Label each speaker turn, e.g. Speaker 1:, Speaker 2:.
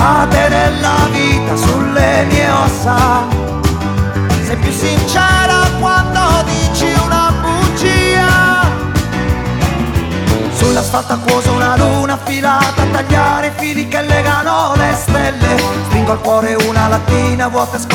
Speaker 1: ate della vita sulle mie ossa. Sei più sincera quando dici una bugia. Sull'asfalto acquoso una luna affilata a tagliare i fili che legano le stelle. Stringo al cuore una lattina vuota e